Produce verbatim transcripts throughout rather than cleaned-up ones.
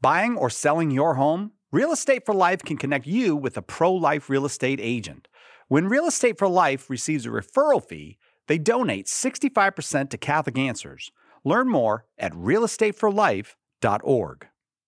Buying or selling your home? Real Estate for Life can connect you with a pro-life real estate agent. When Real Estate for Life receives a referral fee, they donate sixty-five percent to Catholic Answers. Learn more at real estate for life dot org.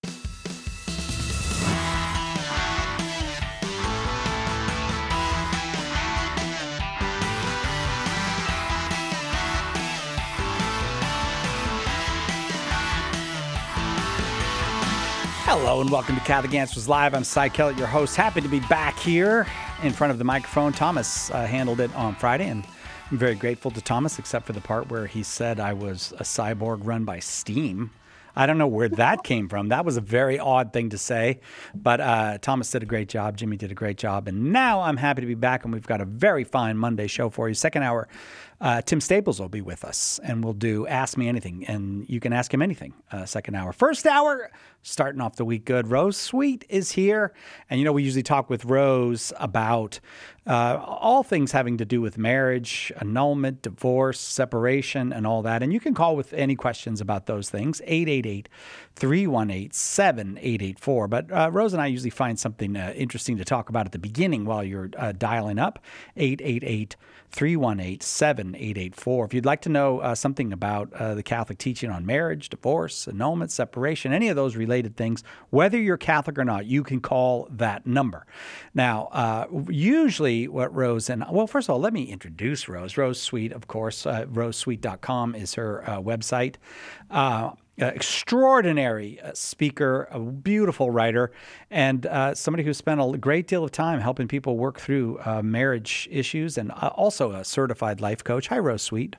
Hello and welcome to Catholic Answers Live. I'm Cy Kellett, your host. Happy to be back here in front of the microphone. Thomas uh, handled it on Friday, and I'm very grateful to Thomas, except for the part where he said I was a cyborg run by steam. I don't know where that came from. That was a very odd thing to say, but uh, Thomas did a great job. Jimmy did a great job, and now I'm happy to be back, and we've got a very fine Monday show for you. Second hour, uh, Tim Staples will be with us, and we'll do Ask Me Anything, and you can ask him anything. Uh, second hour. First hour, starting off the week good. Rose Sweet is here, and you know we usually talk with Rose about uh, all things having to do with marriage, annulment, divorce, separation, and all that. And you can call with any questions about those things, eight eight eight, three one eight, seven eight eight four. But uh, Rose and I usually find something uh, interesting to talk about at the beginning while you're uh, dialing up, eight eight eight, three one eight, seven eight eight four. If you'd like to know uh, something about uh, the Catholic teaching on marriage, divorce, annulment, separation, any of those related things, whether you're Catholic or not, you can call that number. Now, uh, usually what Rose and, well, first of all, let me introduce Rose. Rose Sweet, of course, uh, rose sweet dot com is her uh, website. Uh, Uh, extraordinary uh, speaker, a beautiful writer, and uh, somebody who spent a great deal of time helping people work through uh, marriage issues, and uh, also a certified life coach. Hi, Rose Sweet.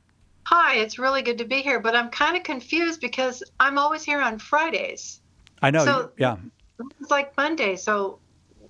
Hi, it's really good to be here, but I'm kind of confused because I'm always here on Fridays. I know, so yeah. It's like Monday, so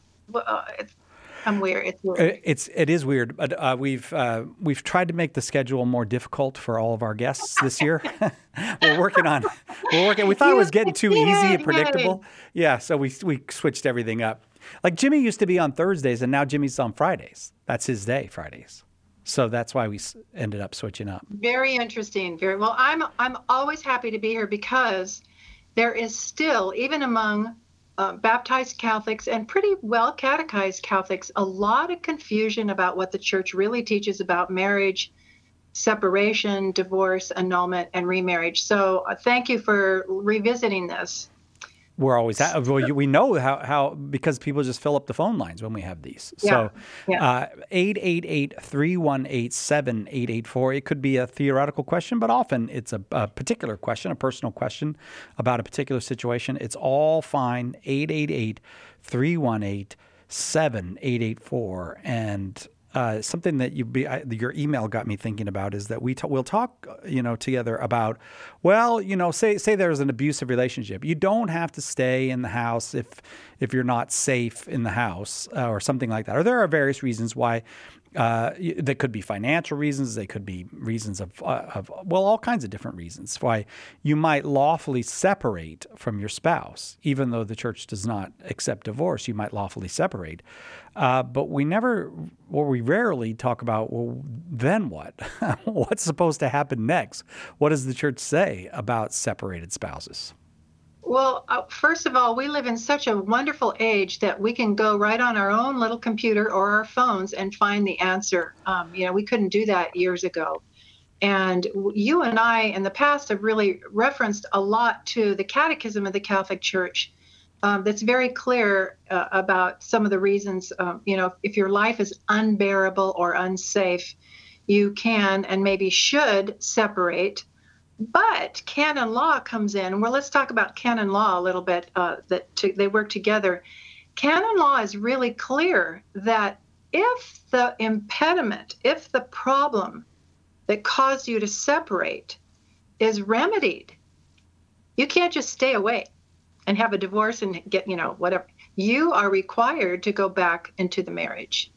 uh, it's, I'm weird. It's weird. It's it is weird, but uh, we've uh, we've tried to make the schedule more difficult for all of our guests this year. we're working on we're working. We thought it was getting too easy and predictable. Yeah, so we we switched everything up. Like Jimmy used to be on Thursdays, and now Jimmy's on Fridays. That's his day, Fridays. So that's why we ended up switching up. Very interesting. Very well. I'm I'm always happy to be here because there is still, even among Uh, baptized Catholics and pretty well catechized Catholics, a lot of confusion about what the church really teaches about marriage, separation, divorce, annulment, and remarriage. So uh, thank you for revisiting this. We're always, ha- well, you, we know how, how, because people just fill up the phone lines when we have these. Yeah. So Yeah. uh, eight eight eight, three one eight, seven eight eight four. It could be a theoretical question, but often it's a, a particular question, a personal question about a particular situation. It's all fine. eight eight eight, three one eight, seven eight eight four. And Uh, something that you be, I, your email got me thinking about is that we t- we'll talk, you know, together about, well, you know, say say there's an abusive relationship. You don't have to stay in the house if if you're not safe in the house uh, or something like that. Or there are various reasons why. Uh, they could be financial reasons. They could be reasons of, uh, of, well, all kinds of different reasons why you might lawfully separate from your spouse, even though the church does not accept divorce. You might lawfully separate, uh, but we never, or we rarely talk about, well, then what? What's supposed to happen next? What does the church say about separated spouses? Well, uh, first of all, we live in such a wonderful age that we can go right on our own little computer or our phones and find the answer. Um, you know, we couldn't do that years ago. And you and I in the past have really referenced a lot to the Catechism of the Catholic Church um, that's very clear uh, about some of the reasons, um, you know, if your life is unbearable or unsafe, you can and maybe should separate. But canon law comes in. Well, let's talk about canon law a little bit, uh, that to, they work together. Canon law is really clear that if the impediment, if the problem that caused you to separate is remedied, you can't just stay away and have a divorce and get, you know, whatever. You are required to go back into the marriage.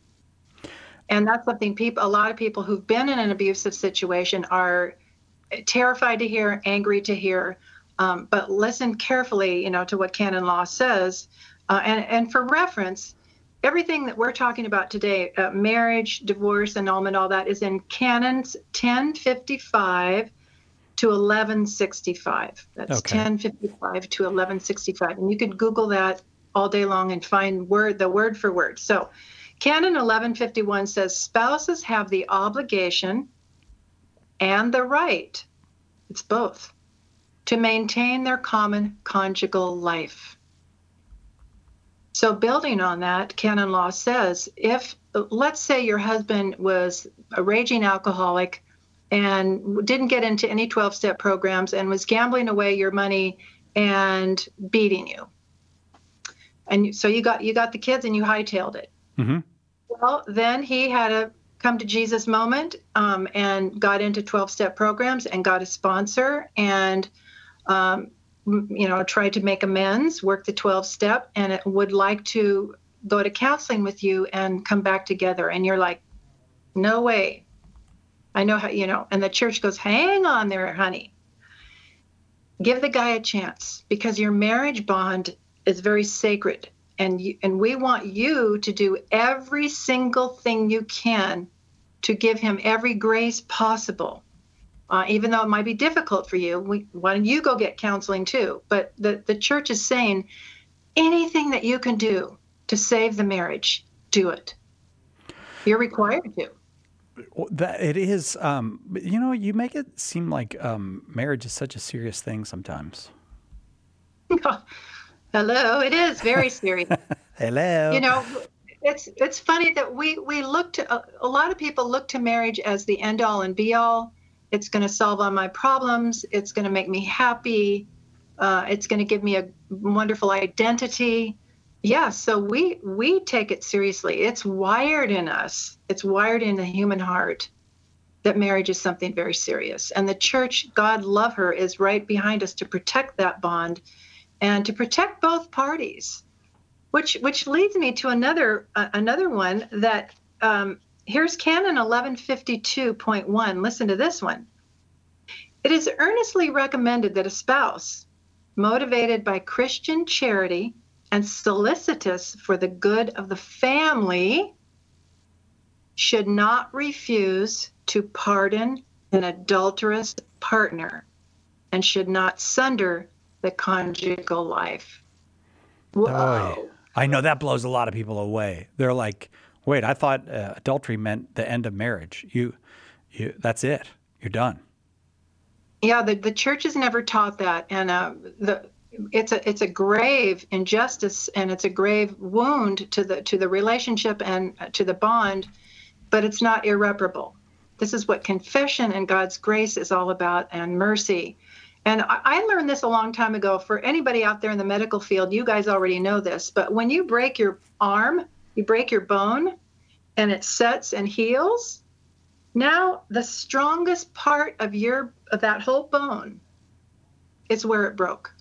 And that's something people, a lot of people who've been in an abusive situation are terrified to hear, angry to hear, um, but listen carefully, you know, to what canon law says. Uh, and, and for reference, everything that we're talking about today, uh, marriage, divorce, annulment, all that is in canons ten fifty-five to eleven sixty-five. That's Okay. ten fifty-five to eleven sixty-five. And you could Google that all day long and find word the word for word. So Canon eleven fifty-one says spouses have the obligation and the right, it's both, to maintain their common conjugal life. So building on that, canon law says if, let's say your husband was a raging alcoholic and didn't get into any twelve-step programs and was gambling away your money and beating you. And so you got you got the kids and you hightailed it. Mm-hmm. Well, then he had a come to Jesus moment um, and got into twelve-step programs and got a sponsor and, um, you know, tried to make amends, work the twelve-step, and it would like to go to counseling with you and come back together. And you're like, no way. I know how, you know, and the church goes, hang on there, honey. Give the guy a chance because your marriage bond is very sacred. And you, and we want you to do every single thing you can to give him every grace possible. Uh, even though it might be difficult for you, we, why don't you go get counseling too? But the, the church is saying anything that you can do to save the marriage, do it. You're required to. That it is, um, you know, you make it seem like um, marriage is such a serious thing sometimes. Hello, it is very serious. Hello. You know, it's it's funny that we we look to a, a lot of people look to marriage as the end all and be all. It's going to solve all my problems. It's going to make me happy. Uh, it's going to give me a wonderful identity. Yeah, so we we take it seriously. It's wired in us. It's wired in the human heart that marriage is something very serious. And the church, God love her, is right behind us to protect that bond and to protect both parties. Which which leads me to another uh, another one that um, here's Canon eleven fifty-two point one. Listen to this one. It is earnestly recommended that a spouse motivated by Christian charity and solicitous for the good of the family should not refuse to pardon an adulterous partner and should not sunder the conjugal life. Whoa. Oh, I know that blows a lot of people away. They're like, wait, I thought uh, adultery meant the end of marriage. You, you, that's it. You're done. Yeah, the, the church has never taught that. And uh, the It's a it's a grave injustice and it's a grave wound to the to the relationship and to the bond, but it's not irreparable. This is what confession and God's grace is all about, and mercy. And I, I learned this a long time ago. For anybody out there in the medical field, you guys already know this, but when you break your arm, you break your bone, and it sets and heals, now the strongest part of your of that whole bone is where it broke.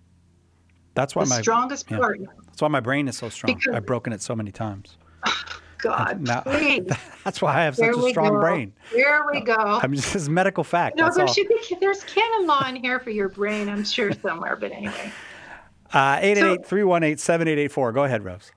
That's why the my strongest yeah. part. That's why my brain is so strong. Because, I've broken it so many times. God, now, please. That's why I have There such a we strong go. brain. There we go. I'm just this is medical fact. No, that's there all. should be. There's canon law in here for your brain, I'm sure somewhere. But anyway, uh, eight eight eight, three one eight, seven eight eight four. Go ahead, Rose.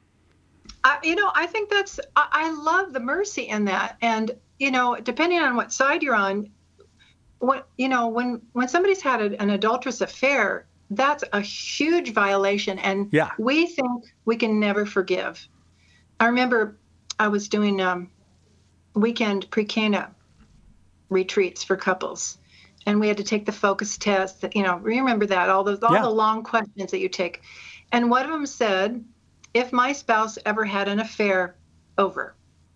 I, you know, I think that's. I, I love the mercy in that, and you know, depending on what side you're on, what you know, when when somebody's had a, an adulterous affair, that's a huge violation, and yeah. we think we can never forgive. I remember I was doing um, weekend pre-Cana retreats for couples, and we had to take the focus test. You know, remember that all those all yeah. the long questions that you take, and one of them said, "If my spouse ever had an affair, over."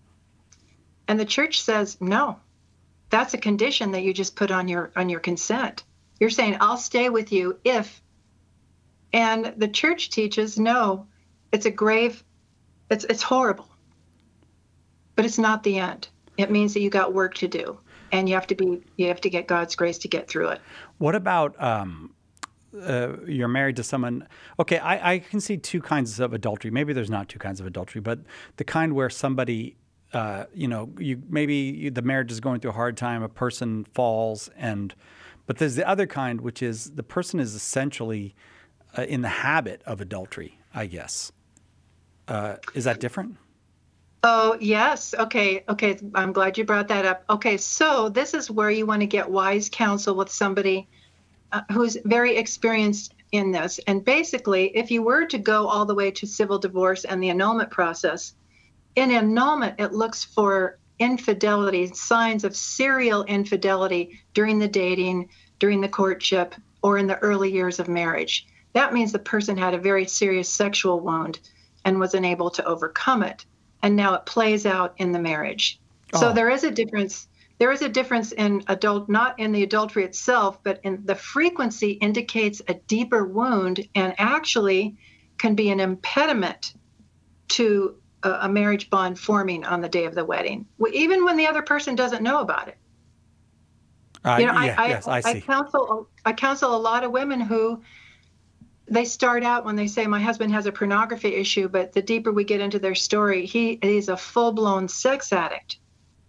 And the church says, "No, that's a condition that you just put on your on your consent. You're saying I'll stay with you if." And the church teaches, no, it's a grave, it's it's horrible, but it's not the end. It means that you got work to do, and you have to be, you have to get God's grace to get through it. What about um, uh, you're married to someone? Okay, I, I can see two kinds of adultery. Maybe there's not two kinds of adultery, but the kind where somebody, uh, you know, you maybe you, the marriage is going through a hard time, a person falls, and but there's the other kind, which is the person is essentially Uh, in the habit of adultery, I guess. Uh, is that different? Oh, yes. Okay. Okay. I'm glad you brought that up. Okay. So this is where you want to get wise counsel with somebody uh, who's very experienced in this. And basically, if you were to go all the way to civil divorce and the annulment process, in annulment, it looks for infidelity, signs of serial infidelity during the dating, during the courtship, or in the early years of marriage. That means the person had a very serious sexual wound and was unable to overcome it. And now it plays out in the marriage. Oh. So there is a difference. There is a difference in adult, not in the adultery itself, but in the frequency indicates a deeper wound and actually can be an impediment to a, a marriage bond forming on the day of the wedding, even when the other person doesn't know about it. Uh, you know, yeah, I, yes, I, I see. I counsel, I counsel a lot of women who they start out when they say, my husband has a pornography issue, but the deeper we get into their story, he he's a full-blown sex addict.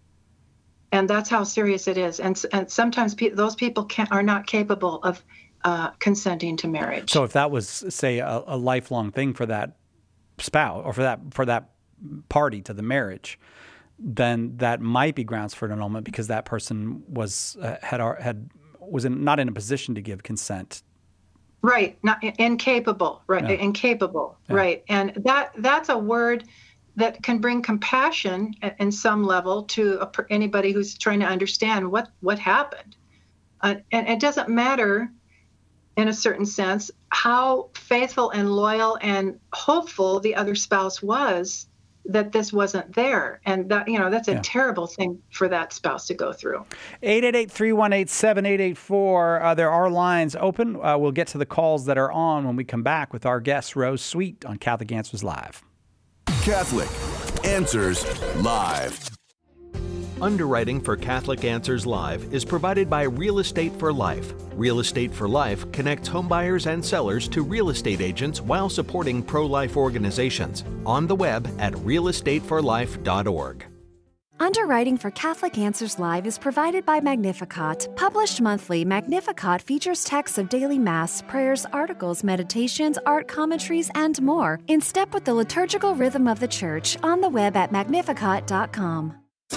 And that's how serious it is. And, and sometimes pe- those people can't, are not capable of uh, consenting to marriage. So if that was, say, a, a lifelong thing for that spouse or for that for that party to the marriage, then that might be grounds for an annulment because that person was uh, had had was in, not in a position to give consent. Right, not incapable. Right, yeah. incapable. Yeah. Right, and that that's a word that can bring compassion in some level to a, anybody who's trying to understand what what happened. Uh, and it doesn't matter, in a certain sense, how faithful and loyal and hopeful the other spouse was that this wasn't there. And that, you know, that's a yeah. terrible thing for that spouse to go through. eight eight eight, three one eight, seven eight eight four. Uh, there are lines open. Uh, we'll get to the calls that are on when we come back with our guest, Rose Sweet, on Catholic Answers Live. Catholic Answers Live. Underwriting for Catholic Answers Live is provided by Real Estate for Life. Real Estate for Life connects homebuyers and sellers to real estate agents while supporting pro-life organizations. On the web at real estate for life dot org. Underwriting for Catholic Answers Live is provided by Magnificat. Published monthly, Magnificat features texts of daily Mass, prayers, articles, meditations, art commentaries, and more, in step with the liturgical rhythm of the Church, on the web at magnificat dot com.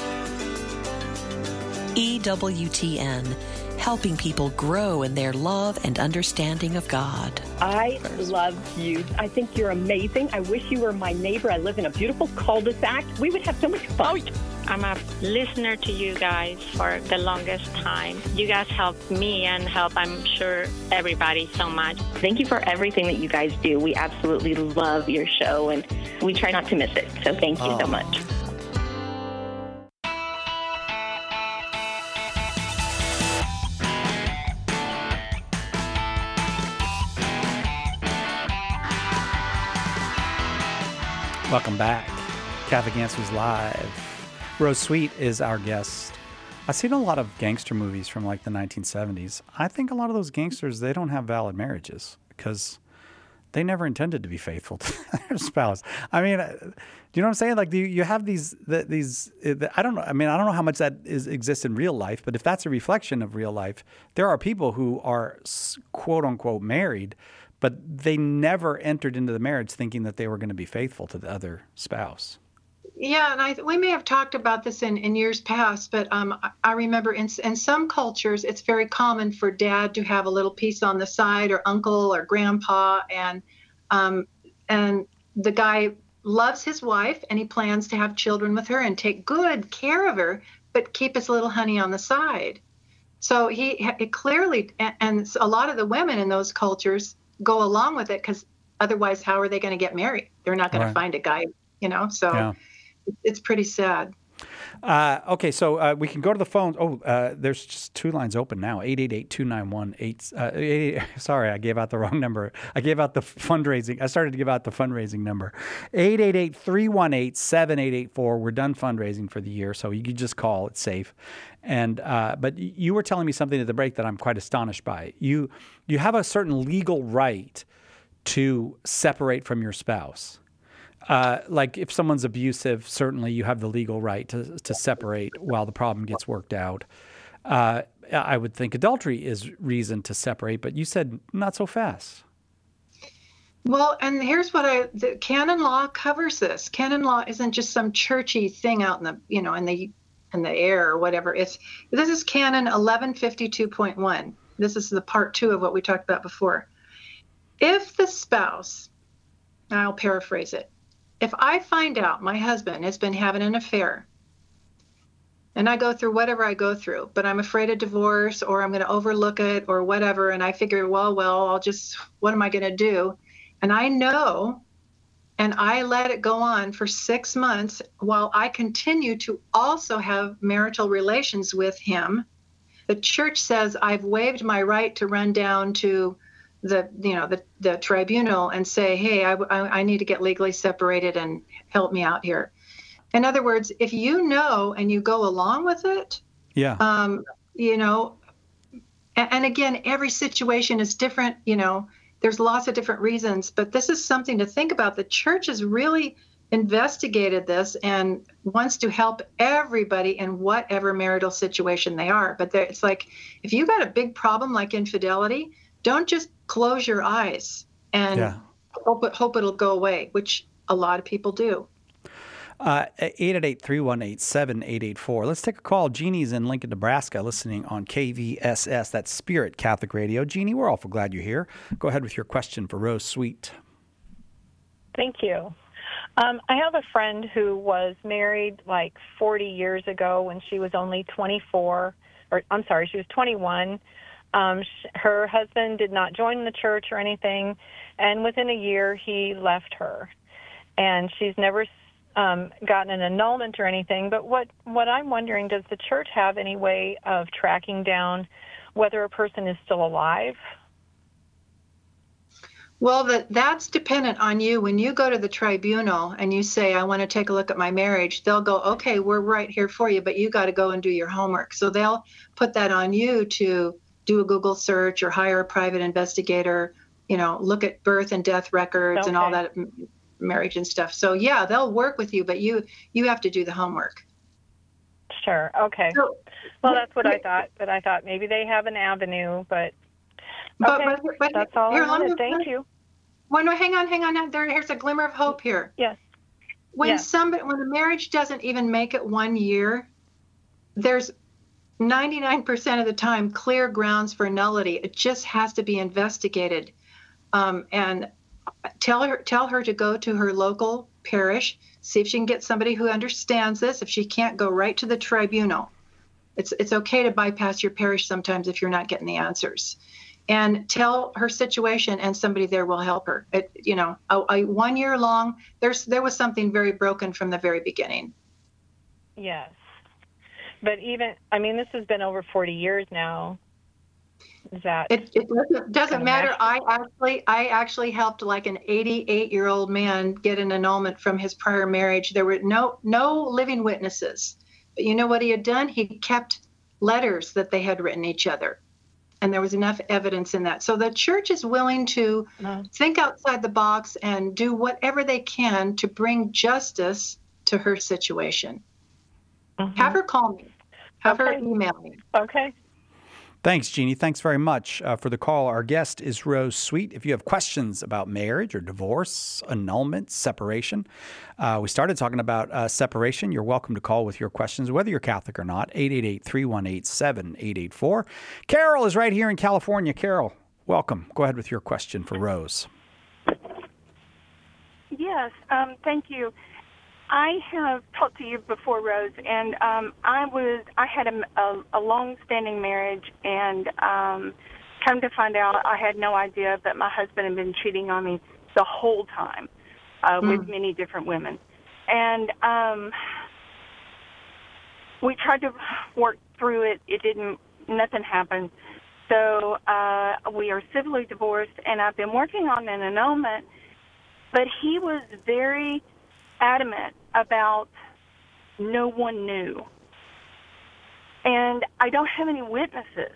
E W T N, helping people grow in their love and understanding of God. I love you. I think you're amazing. I wish you were my neighbor. I live in a beautiful cul-de-sac. We would have so much fun. I'm a listener to you guys for the longest time. You guys help me and help, I'm sure, everybody so much. Thank you for everything that you guys do. We absolutely love your show, and we try not to miss it. So thank you oh. so much. Welcome back. Catholic Answers Live. Rose Sweet is our guest. I've seen a lot of gangster movies from like the nineteen seventies. I think a lot of those gangsters, they don't have valid marriages because they never intended to be faithful to their spouse. I mean, do you know what I'm saying? Like, do you, you have these, the, these, the, I don't know. I mean, I don't know how much that is exists in real life, but if that's a reflection of real life, there are people who are quote unquote married, but they never entered into the marriage thinking that they were going to be faithful to the other spouse. Yeah, and I, we may have talked about this in, in years past, but um, I, I remember in, in some cultures, it's very common for dad to have a little piece on the side, or uncle or grandpa, and um, and the guy loves his wife, and he plans to have children with her and take good care of her, but keep his little honey on the side. So he it clearly, and, and a lot of the women in those cultures go along with it because otherwise, how are they going to get married? They're not going right. to find a guy, you know, so. Yeah. It's pretty sad. Uh, okay, so uh, we can go to the phone. Oh, uh, there's just two lines open now. eight eight eight, two nine one, eight uh, Sorry, I gave out the wrong number. I gave out the fundraising. I started to give out the fundraising number. eight eight eight, three one eight, seven eight eight four. We're done fundraising for the year, so you can just call. It's safe. And uh, but you were telling me something at the break that I'm quite astonished by. You you have a certain legal right to separate from your spouse. Uh, like if someone's abusive, certainly you have the legal right to to separate while the problem gets worked out. Uh, I would think adultery is reason to separate, but you said not so fast. Well, and here's what I, the canon law covers this. Canon law isn't just some churchy thing out in the, you know, in the, in the air or whatever. It's, this is canon eleven fifty-two point one. This is the part two of what we talked about before. If the spouse, I'll paraphrase it. If I find out my husband has been having an affair, and I go through whatever I go through, but I'm afraid of divorce, or I'm going to overlook it or whatever, and I figure, well, well, I'll just, what am I going to do? And I know, and I let it go on for six months while I continue to also have marital relations with him. The church says I've waived my right to run down to the, you know, the, the tribunal and say, hey, I, I, I need to get legally separated and help me out here. In other words, if you know and you go along with it, yeah, um, you know, and, and again, every situation is different, you know. There's lots of different reasons, but this is something to think about. The church has really investigated this and wants to help everybody in whatever marital situation they are. But there, it's like, if you got a big problem like infidelity, don't just close your eyes and yeah. hope, it, hope it'll go away, which a lot of people do. Uh, eight eight eight, three one eight, seven eight eight four. Let's take a call. Jeannie's in Lincoln, Nebraska, listening on K V S S. That's Spirit Catholic Radio. Jeannie, we're awful glad you're here. Go ahead with your question for Rose Sweet. Thank you. Um, I have a friend who was married like forty years ago when she was only twenty-four, or I'm sorry, she was twenty-one. Um, sh- her husband did not join the church or anything, and within a year he left her. And she's never um, gotten an annulment or anything. But what, what I'm wondering, does the church have any way of tracking down whether a person is still alive? Well, that that's dependent on you. When you go to the tribunal and you say, I want to take a look at my marriage, they'll go, okay, we're right here for you, but you got to go and do your homework. So they'll put that on you to do a Google search or hire a private investigator, you know, look at birth and death records Okay. and all that marriage and stuff. So yeah, they'll work with you, but you you have to do the homework. Sure. Okay. So, well, that's what I thought, but I thought maybe they have an avenue, but But, okay, but, but that's all here, I let wanted. me- Thank you. Well, no, hang on, hang on. There, here's a glimmer of hope here. Yes. When Yes. somebody, when a marriage doesn't even make it one year, there's ninety-nine percent of the time clear grounds for nullity. It just has to be investigated. Um, and tell her, tell her to go to her local parish, see if she can get somebody who understands this. If she can't, go right to the tribunal. It's it's okay to bypass your parish sometimes if you're not getting the answers. And tell her situation, and somebody there will help her. It, you know, a, a one year long, there's there was something very broken from the very beginning. Yes. But even, I mean, this has been over forty years now. Is that It, it doesn't, doesn't kinda matter. match- I actually I actually helped like an eighty-eight year old man get an annulment from his prior marriage. There were no no living witnesses, but you know what he had done? He kept letters that they had written each other, and there was enough evidence in that. So the church is willing to No. think outside the box and do whatever they can to bring justice to her situation. Mhm. Have her call me. Have her Okay. email me. Okay. Thanks, Jeannie. Thanks very much uh, for the call. Our guest is Rose Sweet. If you have questions about marriage or divorce, annulment, separation, uh, we started talking about uh, separation. You're welcome to call with your questions, whether you're Catholic or not. eight eight eight, three one eight, seven eight eight four. Carol is right here in California. Carol, welcome. Go ahead with your question for Rose. Yes, um, thank you. I have talked to you before, Rose, and um, I was I had a, a, a long-standing marriage, and um, come to find out, I had no idea that my husband had been cheating on me the whole time uh, with many different women, and um, we tried to work through it. It didn't. Nothing happened. So uh, we are civilly divorced, and I've been working on an annulment, but he was very adamant about no one knew. And I don't have any witnesses.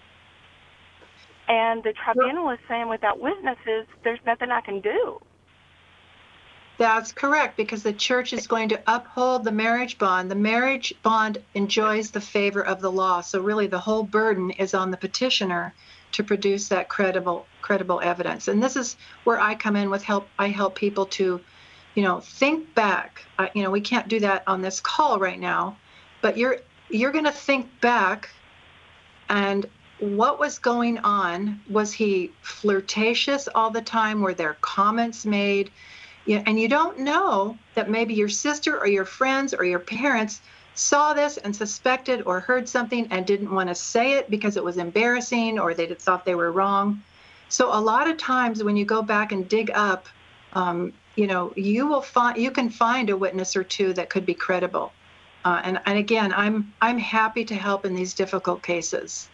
And the tribunal is saying without witnesses, there's nothing I can do. That's correct, because the church is going to uphold the marriage bond. The marriage bond enjoys the favor of the law. So really the whole burden is on the petitioner to produce that credible credible evidence. And this is where I come in with help. I help people to, you know, think back. I, you know, we can't do that on this call right now, but you're you're going to think back and what was going on. Was he flirtatious all the time? Were there comments made? You know, and you don't know that maybe your sister or your friends or your parents saw this and suspected or heard something and didn't want to say it because it was embarrassing or they thought they were wrong. So a lot of times when you go back and dig up, um, you know, you will find you can find a witness or two that could be credible. Uh, and, and again, I'm I'm happy to help in these difficult cases.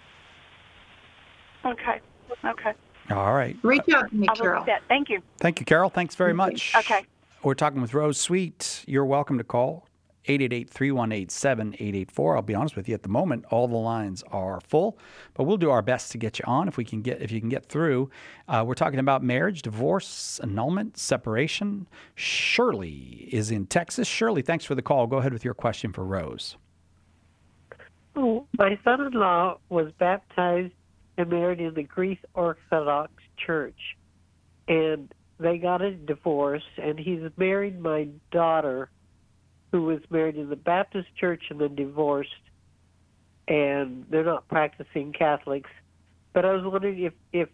Okay. Okay. All right. Reach out to me, I'll look Carol. at that. Thank you. Thank you, Carol. Thanks very much. Okay. We're talking with Rose Sweet. You're welcome to call eight eight eight, three one eight, seven eight eight four. I'll be honest with you, at the moment, all the lines are full, but we'll do our best to get you on if we can get if you can get through. Uh, we're talking about marriage, divorce, annulment, separation. Shirley is in Texas. Shirley, thanks for the call. Go ahead with your question for Rose. Oh, my son-in-law was baptized and married in the Greek Orthodox Church, and they got a divorce, and he's married my daughter, who was married in the Baptist church and then divorced, and they're not practicing Catholics. But I was wondering if, if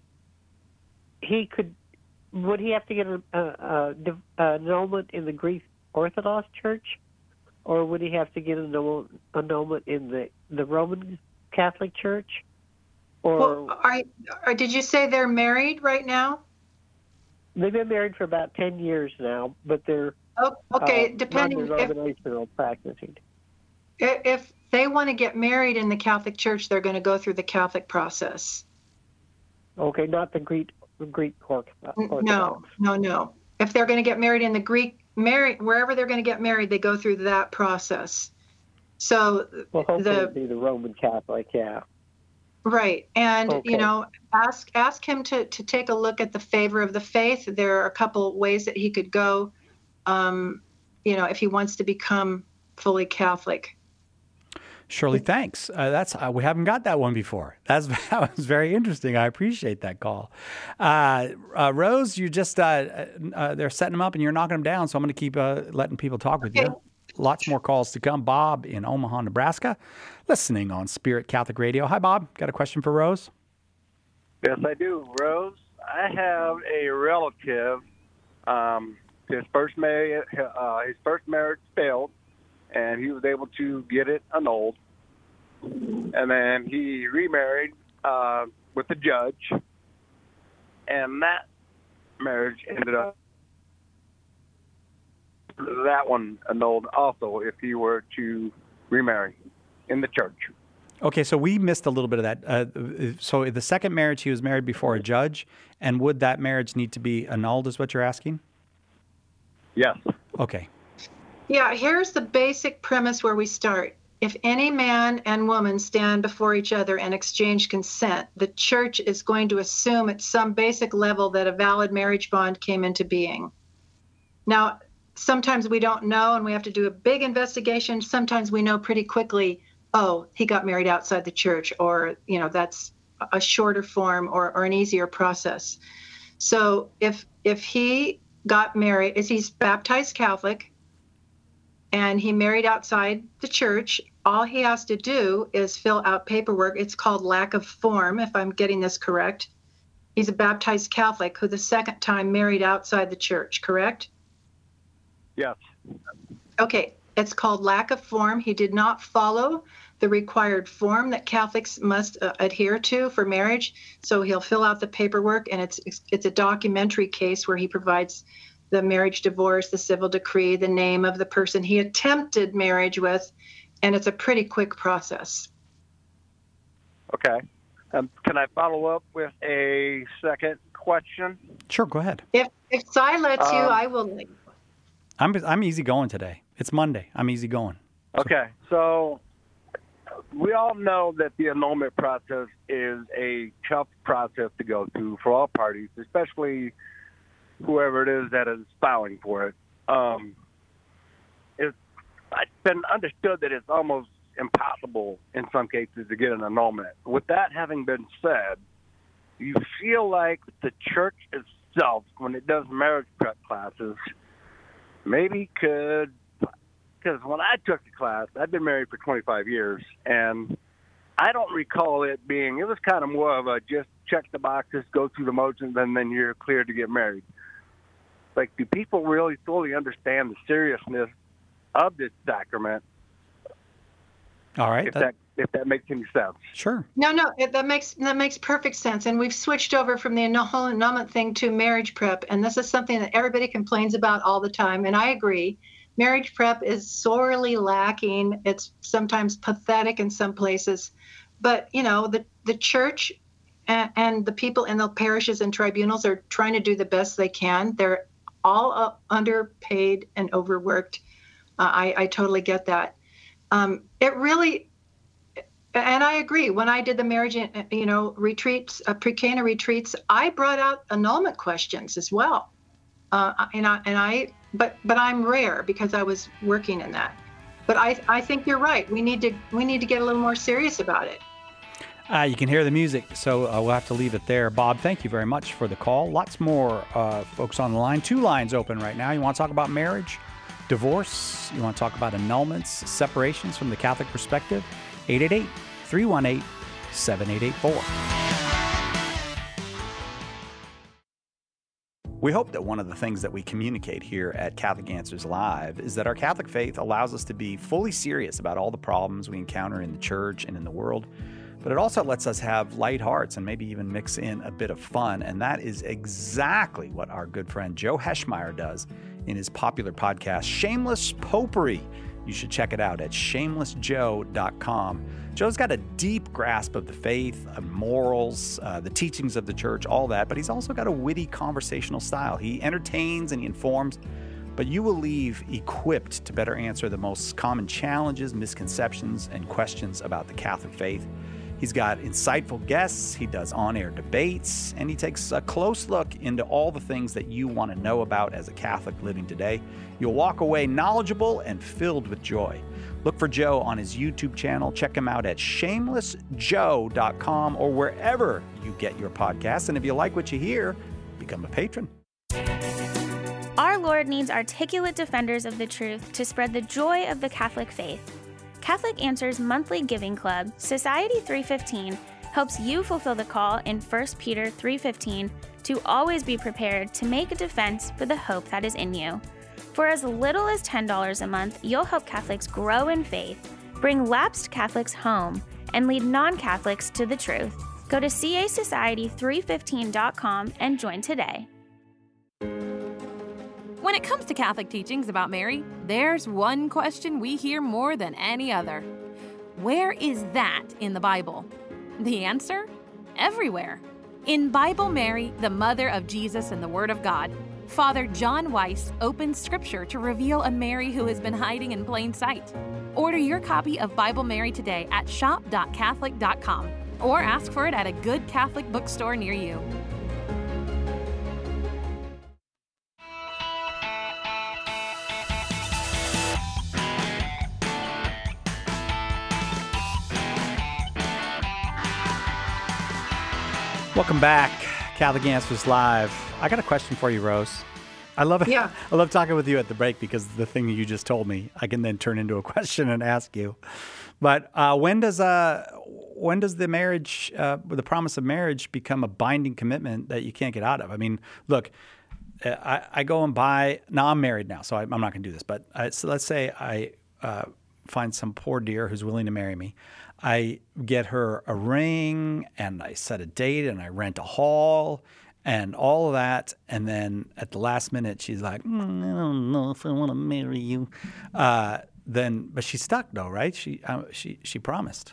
he could, would he have to get an a, a, a annulment in the Greek Orthodox Church, or would he have to get an annulment in the, the Roman Catholic Church? Or Well, are, are, did you say they're married right now? They've been married for about ten years now, but they're Oh, okay, uh, depending if, non-denominational practicing. if they want to get married in the Catholic Church, they're going to go through the Catholic process. Okay, not the Greek Greek Orthodox. No, no, no. If they're going to get married in the Greek, marry, wherever they're going to get married, they go through that process. So well, hopefully the it'd be the Roman Catholic, yeah. Right. And, Okay. you know, ask ask him to, to take a look at the favor of the faith. There are a couple ways that he could go, um, you know, if he wants to become fully Catholic. Shirley, thanks. Uh, that's uh, we haven't got that one before. That's that was very interesting. I appreciate that call. Uh, uh, Rose, you just uh, uh, they're setting them up and you're knocking them down. So I'm going to keep uh, letting people talk with you. Lots more calls to come. Bob in Omaha, Nebraska, listening on Spirit Catholic Radio. Hi, Bob. Got a question for Rose? Yes, I do, Rose. I have a relative. Um, his first marriage, uh, his first marriage failed, and he was able to get it annulled. And then he remarried uh, with a judge, and that marriage ended up that one annulled also if he were to remarry in the church. Okay, so we missed a little bit of that. Uh, so the second marriage, he was married before a judge, and would that marriage need to be annulled is what you're asking? Yes. Okay. Yeah, here's the basic premise where we start. If any man and woman stand before each other and exchange consent, the church is going to assume at some basic level that a valid marriage bond came into being. Now, sometimes we don't know and we have to do a big investigation. Sometimes we know pretty quickly, oh, he got married outside the church, or, you know, that's a shorter form or, or an easier process. So if if he got married, is he's baptized Catholic and he married outside the church, all he has to do is fill out paperwork. It's called lack of form, if I'm getting this correct. He's a baptized Catholic who the second time married outside the church, correct? Yes. Okay, it's called lack of form. He did not follow the required form that Catholics must uh, adhere to for marriage. So he'll fill out the paperwork, and it's it's a documentary case where he provides the marriage divorce, the civil decree, the name of the person he attempted marriage with, and it's a pretty quick process. Okay. Um, can I follow up with a second question? Sure, go ahead. If if Cy lets you, Um, I will. I'm I'm easy going today. It's Monday. I'm easy going. Okay, so we all know that the annulment process is a tough process to go through for all parties, especially whoever it is that is filing for it. Um, it's, it's been understood that it's almost impossible in some cases to get an annulment. With that having been said, you feel like the church itself, when it does marriage prep classes, maybe could, because when I took the class, I've been married for twenty-five years, and I don't recall it being, it was kind of more of a just check the boxes, go through the motions, and then you're clear to get married. Like, do people really fully understand the seriousness of this sacrament? All right. If that, that if that makes any sense. Sure. No, no, it, that makes that makes perfect sense. And we've switched over from the whole annulment thing to marriage prep, and this is something that everybody complains about all the time. And I agree, marriage prep is sorely lacking. It's sometimes pathetic in some places, but you know, the the church and, and the people in the parishes and tribunals are trying to do the best they can. They're all uh, underpaid and overworked. Uh, I, I totally get that. Um, it really, and I agree. When I did the marriage, you know, retreats, uh, pre-Cana retreats, I brought out annulment questions as well. Uh, and I, and I, but but I'm rare because I was working in that. But I I think you're right. We need to we need to get a little more serious about it. Uh, you can hear the music, so uh, we'll have to leave it there. Bob, thank you very much for the call. Lots more uh, folks on the line. Two lines open right now. You want to talk about marriage? Divorce, you want to talk about annulments, separations from the Catholic perspective? eight eight eight, three one eight, seven eight eight four. We hope that one of the things that we communicate here at Catholic Answers Live is that our Catholic faith allows us to be fully serious about all the problems we encounter in the church and in the world, but it also lets us have light hearts and maybe even mix in a bit of fun, and that is exactly what our good friend Joe Heschmeyer does in his popular podcast, Shameless Popery. You should check it out at shameless joe dot com. Joe's got a deep grasp of the faith, of morals, uh, the teachings of the church, all that, but he's also got a witty conversational style. He entertains and he informs, but you will leave equipped to better answer the most common challenges, misconceptions, and questions about the Catholic faith. He's got insightful guests, he does on-air debates, and he takes a close look into all the things that you want to know about as a Catholic living today. You'll walk away knowledgeable and filled with joy. Look for Joe on his YouTube channel. Check him out at shameless joe dot com or wherever you get your podcasts. And if you like what you hear, become a patron. Our Lord needs articulate defenders of the truth to spread the joy of the Catholic faith. Catholic Answers monthly giving club, Society three fifteen, helps you fulfill the call in First Peter three fifteen to always be prepared to make a defense for the hope that is in you. For as little as ten dollars a month, you'll help Catholics grow in faith, bring lapsed Catholics home, and lead non-Catholics to the truth. Go to c a society three fifteen dot com and join today. When it comes to Catholic teachings about Mary, there's one question we hear more than any other. Where is that in the Bible? The answer? Everywhere. In Bible Mary, the Mother of Jesus and the Word of God, Father John Weiss opens Scripture to reveal a Mary who has been hiding in plain sight. Order your copy of Bible Mary today at shop dot catholic dot com or ask for it at a good Catholic bookstore near you. Welcome back, Catholic Answers Live. I got a question for you, Rose. I love it. Yeah. I love talking with you at the break because the thing you just told me, I can then turn into a question and ask you. But uh, when does uh, when does the marriage, uh, the promise of marriage, become a binding commitment that you can't get out of? I mean, look, I, I go and buy. Now I'm married now, so I, I'm not going to do this. But I, so let's say I uh, find some poor dear who's willing to marry me. I get her a ring and I set a date and I rent a hall and all of that. And then at the last minute, she's like, mm, I don't know if I want to marry you. Uh, then, but she's stuck though, right? She, uh, she, she promised.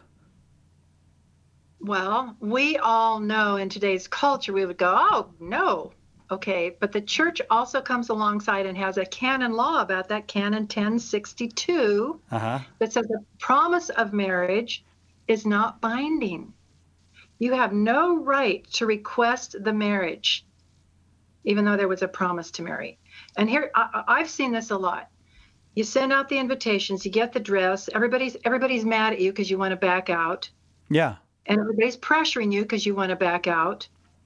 Well, we all know in today's culture, we would go, oh, no. Okay. But the church also comes alongside and has a canon law about that, Canon ten sixty-two, uh-huh. that says the promise of marriage is not binding. You have no right to request the marriage, even though there was a promise to marry. And here, I, I've seen this a lot. You send out the invitations, you get the dress, everybody's everybody's mad at you because you want to back out. Yeah. And everybody's pressuring you because you want to back out.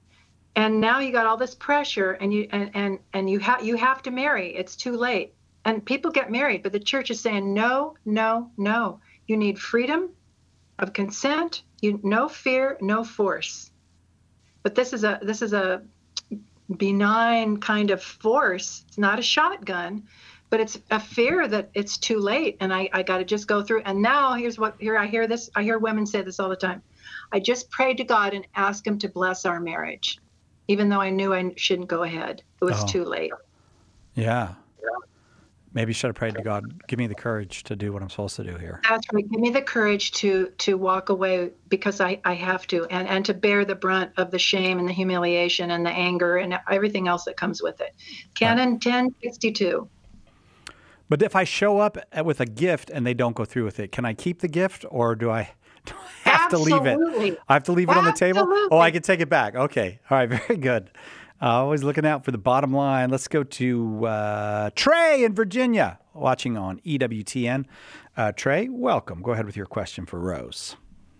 And now you got all this pressure, and you and and, and you have you have to marry. It's too late. And people get married, but the church is saying no, no, no. You need freedom of consent. You no fear, no force. But this is a this is a benign kind of force. It's not a shotgun, but it's a fear that it's too late, and I I got to just go through. And now here's what here I hear this. I hear women say this all the time. I just prayed to God and asked Him to bless our marriage, even though I knew I shouldn't go ahead. It was Oh. too late. Yeah. Maybe you should have prayed to God, give me the courage to do what I'm supposed to do here. That's right. Give me the courage to to walk away because I, I have to, and, and to bear the brunt of the shame and the humiliation and the anger and everything else that comes with it. Canon ten sixty-two. But if I show up with a gift and they don't go through with it, can I keep the gift, or do I, do I have to leave it? Absolutely. I have to leave it on the table? Absolutely. Oh, I can take it back. Okay. All right. Very good. Uh, always looking out for the bottom line. Let's go to uh, Trey in Virginia, watching on E W T N. Uh, Trey, welcome. Go ahead with your question for Rose.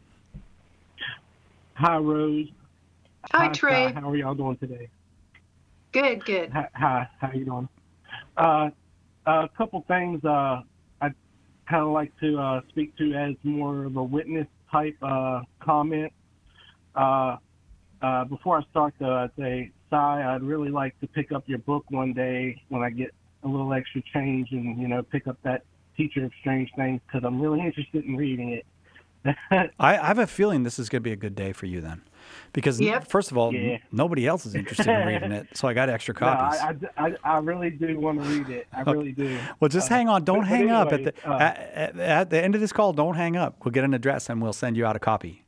Hi, Rose. Hi, Trey. Ty. How are y'all doing today? Good, good. Hi, hi, how you doing? Uh, a couple things uh, I'd kind of like to uh, speak to as more of a witness type uh, comment. Uh, uh, before I start, though, I'd say, Cy, I'd really like to pick up your book one day when I get a little extra change and, you know, pick up that Teacher of Strange Things, because I'm really interested in reading it. I, I have a feeling this is going to be a good day for you then. Because, Yep. first of all, Yeah. n- nobody else is interested in reading it, so I got extra copies. No, I, I, I, I really do want to read it. I really do. Well, just Uh, hang on. Don't but- but hang up. At anyway, the, uh, at, at, at the end of this call, don't hang up. We'll get an address and we'll send you out a copy.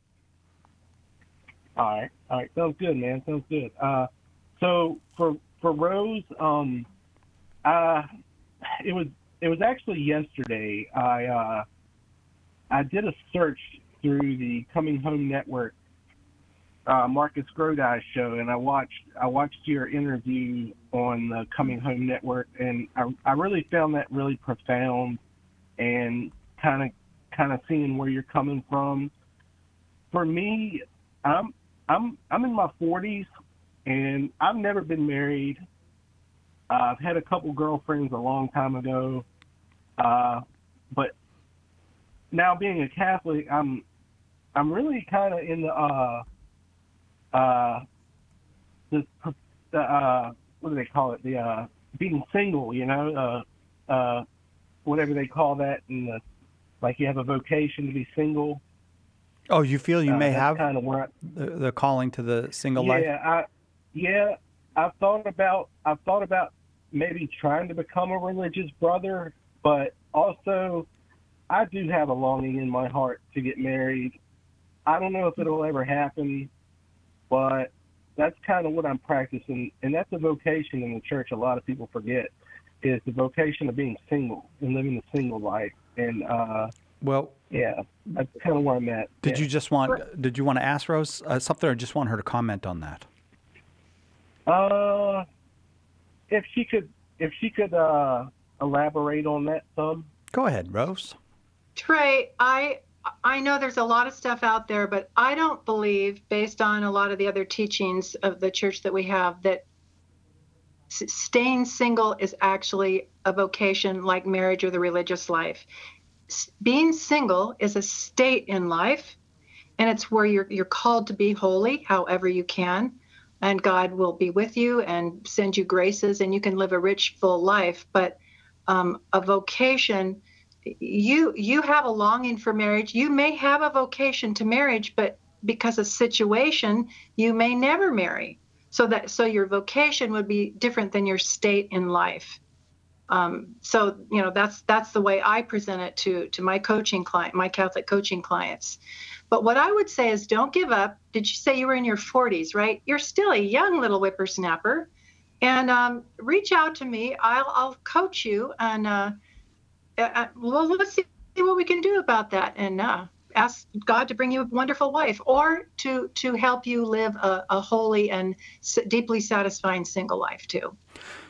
All right, all right, sounds good, man. Sounds good. Uh, so for for Rose, um, uh, it was it was actually yesterday. I uh, I did a search through the Coming Home Network, uh, Marcus Grodi show, and I watched I watched your interview on the Coming Home Network, and I I really found that really profound, and kind of kind of seeing where you're coming from. For me, I'm I'm I'm in my forties, and I've never been married. Uh, I've had a couple girlfriends a long time ago, uh, but now being a Catholic, I'm I'm really kind of in the uh, uh, the, the uh, what do they call it? The uh, being single, you know, uh, uh, whatever they call that, and the, like you have a vocation to be single. Oh, you feel you Uh, may that's have kind of where I, the, the calling to the single yeah, life? I, yeah, I've thought about I've thought about maybe trying to become a religious brother, but also I do have a longing in my heart to get married. I don't know if it'll ever happen, but that's kind of what I'm practicing, and that's a vocation in the church. A lot of people forget is the vocation of being single and living the single life, and uh, Well, yeah, that's kind of where I'm at. Did yeah. you just want? Did you want to ask Rose uh, something, or just want her to comment on that? Uh, if she could, if she could uh, elaborate on that some. Go ahead, Rose. Trey, I I know there's a lot of stuff out there, but I don't believe, based on a lot of the other teachings of the church that we have, that s- staying single is actually a vocation like marriage or the religious life. S- Being single is a state in life, and it's where you're you're called to be holy, however you can, and God will be with you and send you graces, and you can live a rich, full life. But um, a vocation. You you have a longing for marriage. You may have a vocation to marriage, but because of situation, you may never marry. So that so your vocation would be different than your state in life. Um, so you know that's that's the way I present it to to my coaching client, my Catholic coaching clients. But what I would say is, don't give up. Did you say you were in your forties, right? You're still a young little whippersnapper, and um, reach out to me. I'll I'll coach you and. Uh, Uh, well, let's see what we can do about that, and uh, ask God to bring you a wonderful wife, or to to help you live a, a holy and s- deeply satisfying single life too.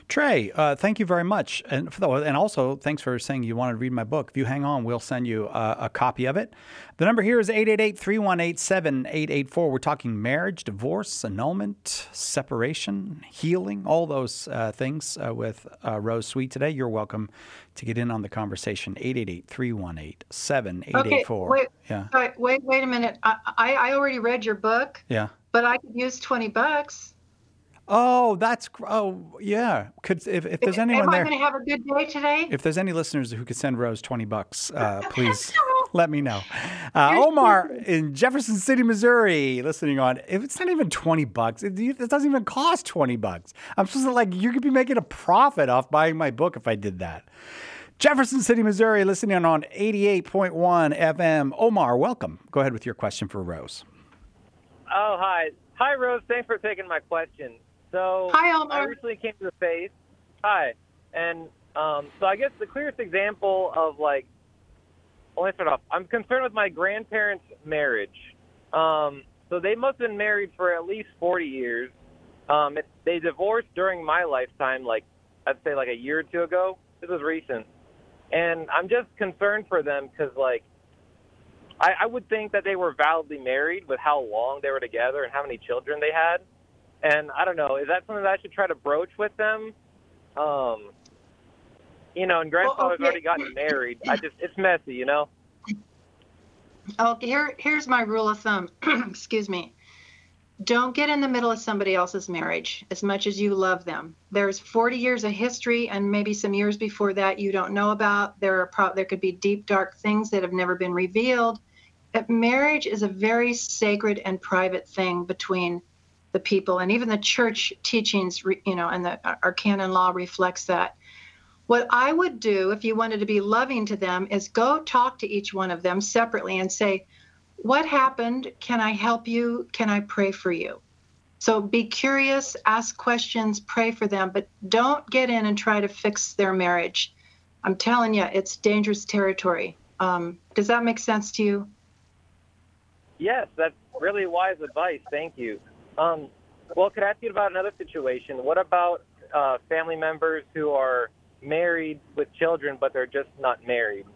Trey, uh, thank you very much. And, for the, and also, thanks for saying you wanted to read my book. If you hang on, we'll send you a, a copy of it. The number here is eight eight eight, three one eight, seven eight eight four. We're talking marriage, divorce, annulment, separation, healing, all those uh, things uh, with uh, Rose Sweet today. You're welcome to get in on the conversation. eight eight eight, three one eight, seven eight eight four. Okay, wait, yeah. wait, wait, wait a minute. I, I, I already read your book, Yeah. but I could use twenty bucks. Oh, that's, oh, yeah. Could if, if there's anyone Am I there. going to have a good day today? If there's any listeners who could send Rose twenty bucks, uh, please let me know. Uh, Omar in Jefferson City, Missouri, listening on. If it's not even twenty bucks, it, it doesn't even cost twenty bucks. I'm supposed to, like, you could be making a profit off buying my book if I did that. Jefferson City, Missouri, listening on eighty-eight point one F M. Omar, welcome. Go ahead with your question for Rose. Oh, hi. Hi, Rose. Thanks for taking my question. So Hi, Omar. I recently came to the faith. Hi. And um, so I guess the clearest example of, like, well, let's start off. I'm concerned with my grandparents' marriage. Um, so they must have been married for at least forty years. Um, it, they divorced during my lifetime, like, I'd say like a year or two ago. This was recent. And I'm just concerned for them because, like, I, I would think that they were validly married with how long they were together and how many children they had. And I don't know, is that something that I should try to broach with them? Um, you know, and grandfather's Well, okay. already gotten married. I just, it's messy, you know? Okay, here, here's my rule of thumb. Excuse me. Don't get in the middle of somebody else's marriage as much as you love them. There's forty years of history and maybe some years before that you don't know about. There are pro- there could be deep, dark things that have never been revealed. But marriage is a very sacred and private thing between the people, and even the church teachings, you know, and the, our canon law reflects that. What I would do if you wanted to be loving to them is go talk to each one of them separately and say, what happened? Can I help you? Can I pray for you? So be curious, ask questions, pray for them, but don't get in and try to fix their marriage. I'm telling you, it's dangerous territory. Um, does that make sense to you? Yes, that's really wise advice. Thank you. Um, well, could I ask you about another situation? What about uh, family members who are married with children, but they're just not married?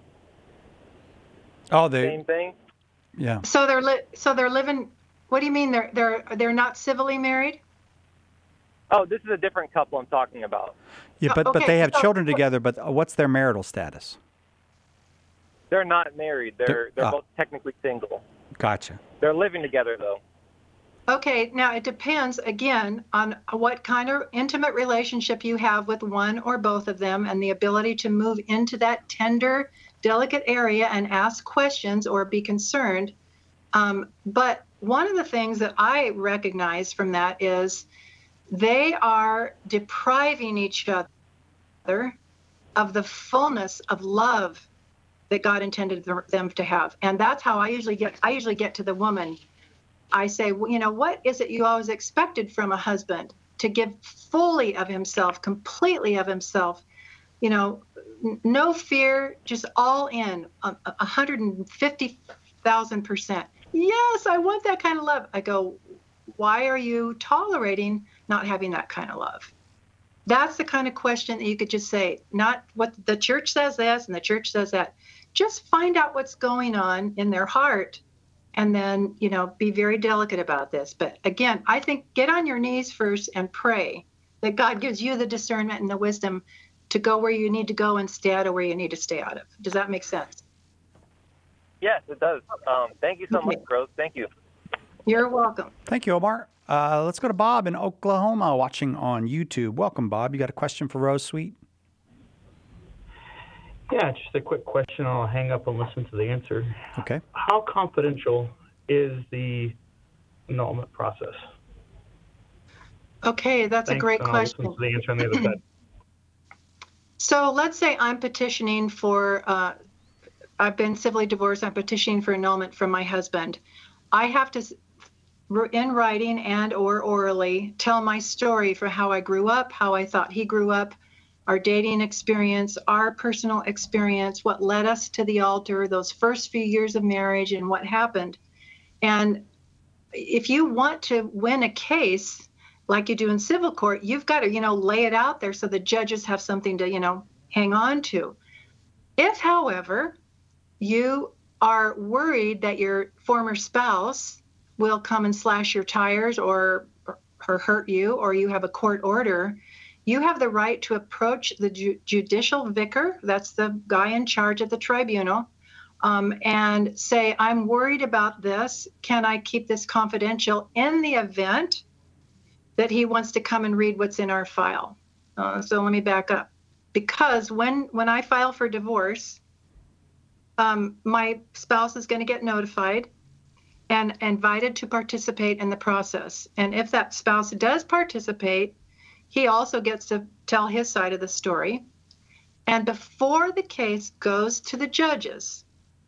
Oh, they. Same thing? Yeah. So they're li- so they're living. What do you mean they're they're they're not civilly married? Oh, this is a different couple I'm talking about. Yeah, but, but Okay, they have so- children together, but what's their marital status? They're not married. They're They're- they're ah. both technically single. Gotcha. They're living together though. Okay, now it depends again on what kind of intimate relationship you have with one or both of them and the ability to move into that tender, delicate area and ask questions or be concerned. Um, but one of the things that I recognize from that is they are depriving each other of the fullness of love that God intended them to have. And that's how I usually get, I usually get to the woman. I say, well, you know, what is it you always expected from a husband? To give fully of himself, completely of himself, you know, n- no fear, just all in, a one hundred fifty thousand percent. Yes, I want that kind of love. I go, why are you tolerating not having that kind of love? That's the kind of question that you could just say, not what the church says this and the church says that. Just find out what's going on in their heart and then, you know, be very delicate about this. But again, I think get on your knees first and pray that God gives you the discernment and the wisdom to go where you need to go and stay out of where you need to stay out of. Does that make sense? Yes, it does. Um, thank you so much, Rose. Thank you. You're welcome. Thank you, Omar. Uh, let's go to Bob in Oklahoma watching on YouTube. Welcome, Bob. You got a question for Rose Sweet? Yeah, just a quick question. I'll hang up and listen to the answer. Okay. How confidential is the annulment process? Okay, that's Thanks, a great and I'll question. listen to the answer on the other side. So let's say I'm petitioning for, uh, I've been civilly divorced, I'm petitioning for annulment from my husband. I have to, in writing and or orally, tell my story for how I grew up, how I thought he grew up, our dating experience, our personal experience, what led us to the altar, those first few years of marriage and what happened. And if you want to win a case, like you do in civil court, you've got to, you know, lay it out there so the judges have something to, you know, hang on to. If, however, you are worried that your former spouse will come and slash your tires or, or hurt you, or you have a court order, you have the right to approach the ju- judicial vicar, that's the guy in charge of the tribunal, um, and say, I'm worried about this. Can I keep this confidential in the event that he wants to come and read what's in our file? Uh, so let me back up. Because when, when I file for divorce, um, my spouse is going to get notified and invited to participate in the process. And if that spouse does participate, he also gets to tell his side of the story. And before the case goes to the judges,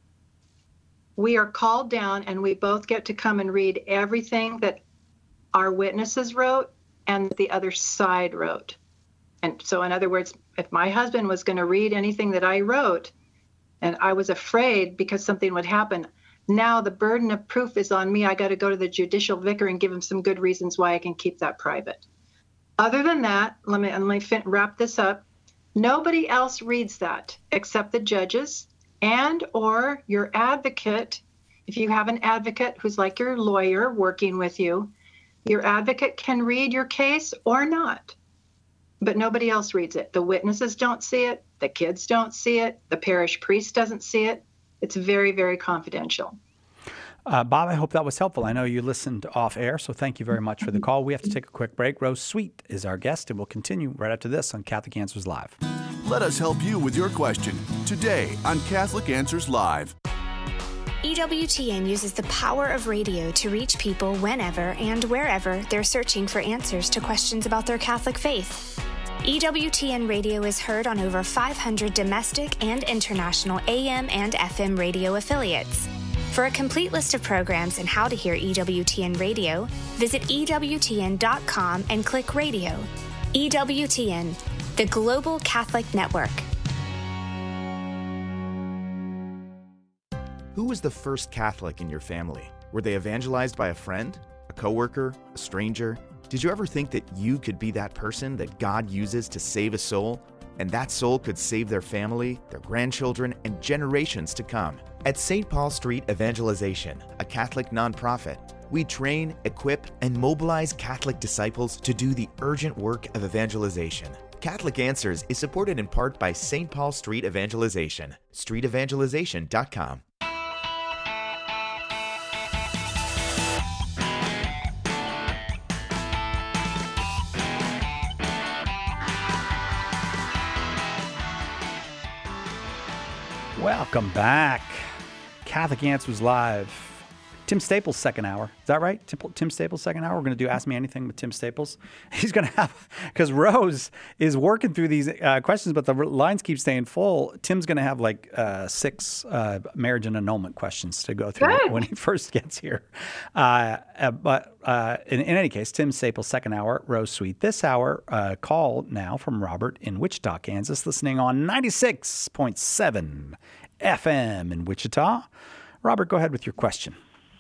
we are called down and we both get to come and read everything that our witnesses wrote and the other side wrote. And so in other words, if my husband was going to read anything that I wrote and I was afraid because something would happen, now the burden of proof is on me. I got to go to the judicial vicar and give him some good reasons why I can keep that private. Other than that, let me, let me fin- wrap this up. Nobody else reads that except the judges and or your advocate. If you have an advocate who's like your lawyer working with you, your advocate can read your case or not, but nobody else reads it. The witnesses don't see it. The kids don't see it. The parish priest doesn't see it. It's very, very confidential. Uh, Bob, I hope that was helpful. I know you listened off air, so thank you very much for the call. We have to take a quick break. Rose Sweet is our guest, and we'll continue right after this on Catholic Answers Live. Let us help you with your question today on Catholic Answers Live. E W T N uses the power of radio to reach people whenever and wherever they're searching for answers to questions about their Catholic faith. E W T N radio is heard on over five hundred domestic and international A M and F M radio affiliates. For a complete list of programs and how to hear E W T N radio, visit E W T N dot com and click radio. E W T N, the Global Catholic Network. Who was the first Catholic in your family? Were they evangelized by a friend, a coworker, a stranger? Did you ever think that you could be that person that God uses to save a soul? And that soul could save their family, their grandchildren, and generations to come. At Saint Paul Street Evangelization, a Catholic nonprofit, we train, equip, and mobilize Catholic disciples to do the urgent work of evangelization. Catholic Answers is supported in part by Saint Paul Street Evangelization, street evangelization dot com. Welcome back. Catholic Answers Live. Tim Staples' second hour. Is that right? Tim, Tim Staples' second hour? We're going to do Ask Me Anything with Tim Staples. He's going to have, because Rose is working through these uh, questions, but the lines keep staying full. Tim's going to have like uh, six uh, marriage and annulment questions to go through Good. when he first gets here. Uh, uh, but uh, in, in any case, Tim Staples' second hour, Rose Sweet. This hour, uh, call now from Robert in Wichita, Kansas, listening on ninety-six point seven F M in Wichita. Robert, go ahead with your question.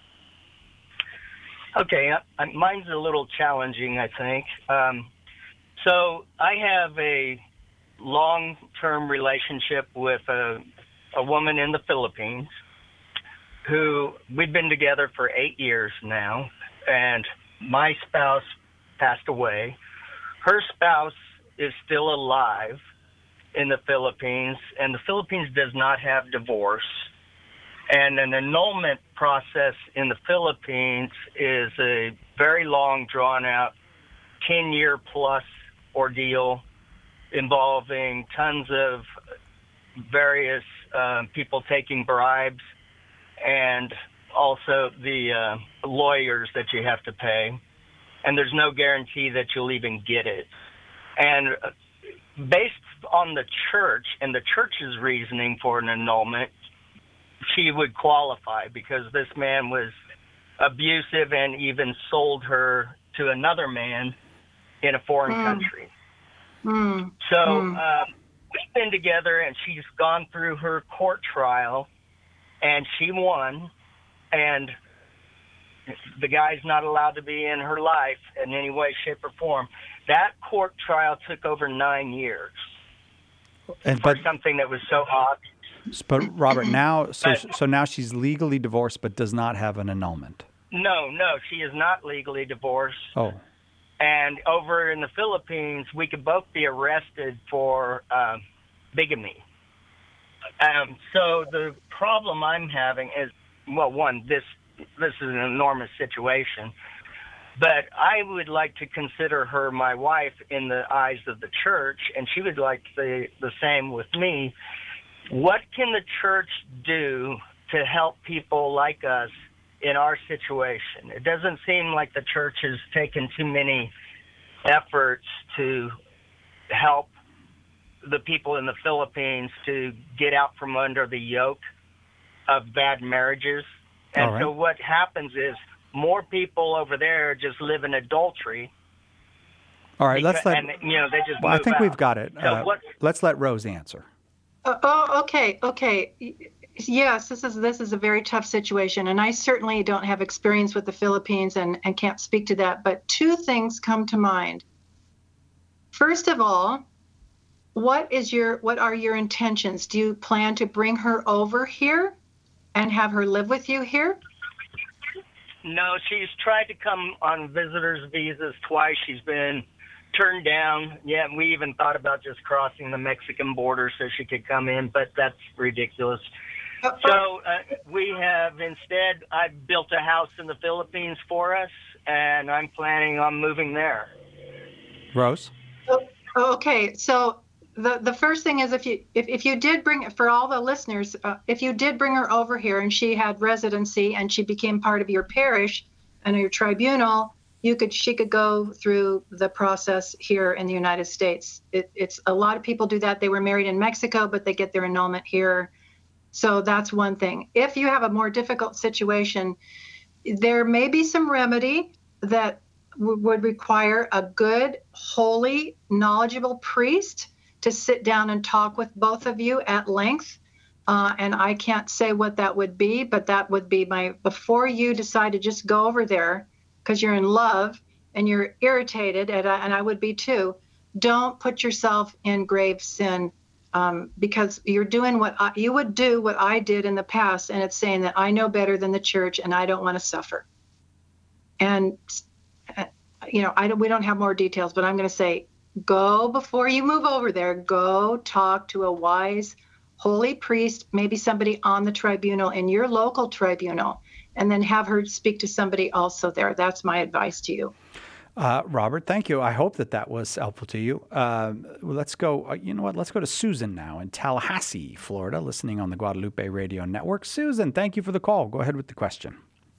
Okay, uh, mine's a little challenging, I think. Um, so I have a long-term relationship with a, a woman in the Philippines who we've been together for eight years now, and my spouse passed away. Her spouse is still alive in the Philippines, and the Philippines does not have divorce. And an annulment process in the Philippines is a very long, drawn-out, ten-year-plus ordeal involving tons of various uh, people taking bribes and also the uh, lawyers that you have to pay. And there's no guarantee that you'll even get it. And based on the church and the church's reasoning for an annulment, she would qualify because this man was abusive and even sold her to another man in a foreign mm. country. Mm. So mm. Uh, we've been together, and she's gone through her court trial, and she won. And the guy's not allowed to be in her life in any way, shape, or form. That court trial took over nine years And for but something that was so obvious. but Robert, now so But- so now she's legally divorced but does not have an annulment. No, no, she is not legally divorced. Oh. And over in the Philippines, we could both be arrested for um, bigamy. Um, so the problem I'm having is, well, one, this this is an enormous situation, but I would like to consider her my wife in the eyes of the church, and she would like the the same with me. What can the church do to help people like us in our situation? It doesn't seem like the church has taken too many efforts to help the people in the Philippines to get out from under the yoke of bad marriages. And All right. so what happens is more people over there just live in adultery. All right, let's because- let. and, you know, they just Well, I move think out. we've got it. So Uh, what, let's let Rose answer. Uh, oh, okay, okay. Yes, this is this is a very tough situation, and I certainly don't have experience with the Philippines and, and can't speak to that. But two things come to mind. First of all, what is your what are your intentions? Do you plan to bring her over here and have her live with you here? No, she's tried to come on visitors' visas twice. She's been turned down. Yeah, we even thought about just crossing the Mexican border so she could come in, but that's ridiculous. So uh, we have instead, I've built a house in the Philippines for us, and I'm planning on moving there. Rose? Oh, okay, so the the first thing is if you if, if you did bring for all the listeners, uh, if you did bring her over here and she had residency and she became part of your parish and your tribunal, you could she could go through the process here in the United States. It, it's a lot of people do that. They were married in Mexico, but they get their annulment here. So that's one thing. If you have a more difficult situation, there may be some remedy that w- would require a good, holy, knowledgeable priest to sit down and talk with both of you at length. Uh, and I can't say what that would be, but that would be my, before you decide to just go over there because you're in love and you're irritated, and I, and I would be too, don't put yourself in grave sin. Um, because you're doing what I, you would do what I did in the past, and it's saying that I know better than the church and I don't want to suffer. And uh, you know, I don't, we don't have more details, but I'm going to say, go before you move over there. Go talk to a wise, holy priest, maybe somebody on the tribunal in your local tribunal, and then have her speak to somebody also there. That's my advice to you. Uh, Robert, thank you. I hope that that was helpful to you. Um, well, let's go. Uh, you know what? Let's go to Susan now in Tallahassee, Florida, listening on the Guadalupe Radio Network. Susan, thank you for the call. Go ahead with the question.